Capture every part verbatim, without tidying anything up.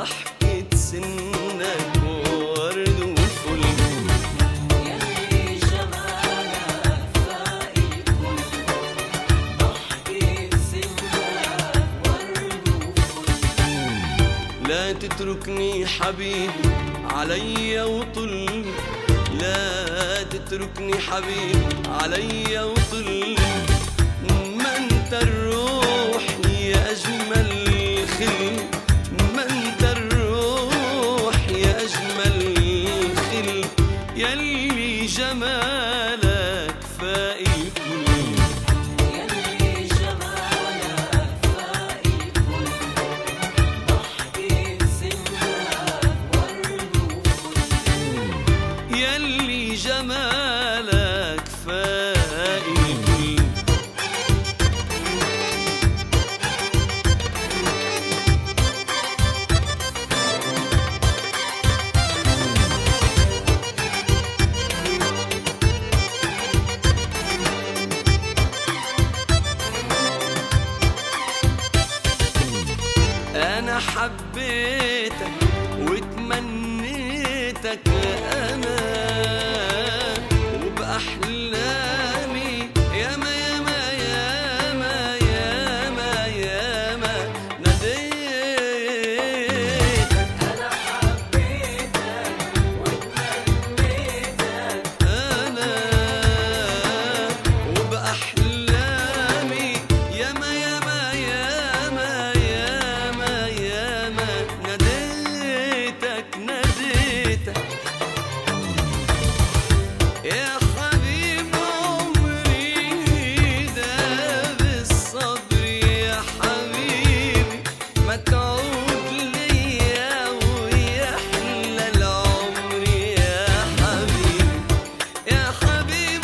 ضحكة سنك ورد وفل. يلي جمالك فاق الكل، ضحكة سنك ورد وفل. لا تتركني حبيبي عليا وطل، لا تتركني حبيبي عليا وطل. ما انت الروح يا اجمل خل، ما انت الروح يا اجمل خل. يلي جمالك فاق الكل. يلي جمالك فاق الكل، ضحكة سنك ورد وفل. يلي جمالك فاق الكل. أنا حبيتك وتمنيتك أنا، وبأحلامي ياما ياما ياما ياما ياما ناديتك. أنا حبيتك وتمنيتك أنا وبأحلامي ياما ياما ياما ياما ياما ناديتك ناديتك. يا حبيب عمري داب الصبر يا حبيبي، ما تعود ليا ويحلى العمر يا حبيبي. يا حبيب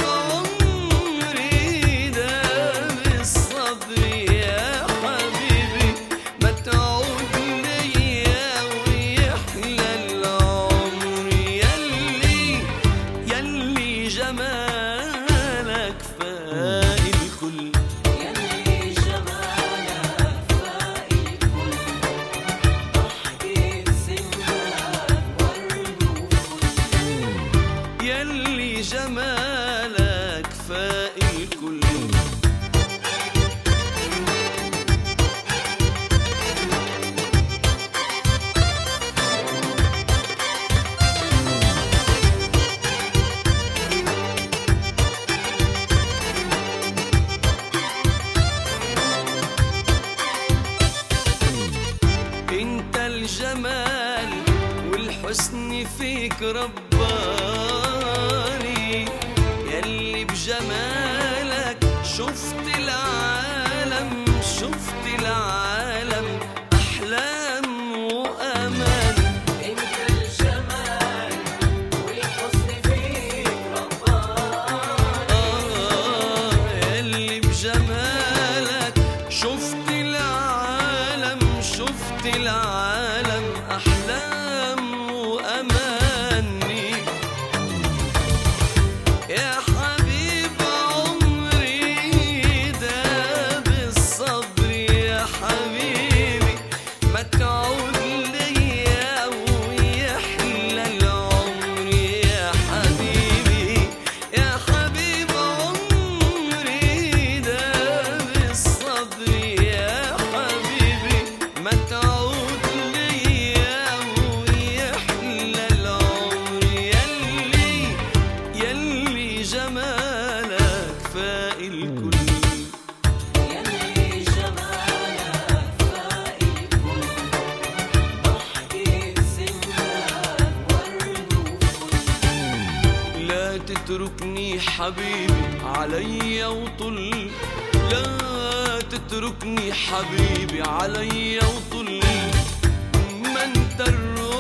عمري داب الصبر يا حبيبي، ما تعود ليا ويحلى العمر. يلي يلي جمالك فاق الكل. يلي جمالك فاق الكل، ضحكة سنك ورد وفل. يلي جمالك فاق الكل. انت الجمال والحسن فيك رباني، يلي بجمالك شفت العالم شفت العالم أحلام وأمان. انت الجمال والحسن فيك رباني، آه يلي بجمالك شفت العالم شفت العالم أحلام وأماني. يا حبيب عمري داب الصبر يا حبيبي، ما تعود ليا ويحلى العمر يا حبيبي. يا حبيب عمري داب الصبر يا حبيبي، ما تعود ليا ويحلى العمر. يلي يلي جمالك فاق الكل. يلي جمالك فاق الكل، ضحكة سنك ورد وفل. لا تتركني حبيبي عليا وطل، لا تتركني حبيبي عليا وطل. ما انت الروح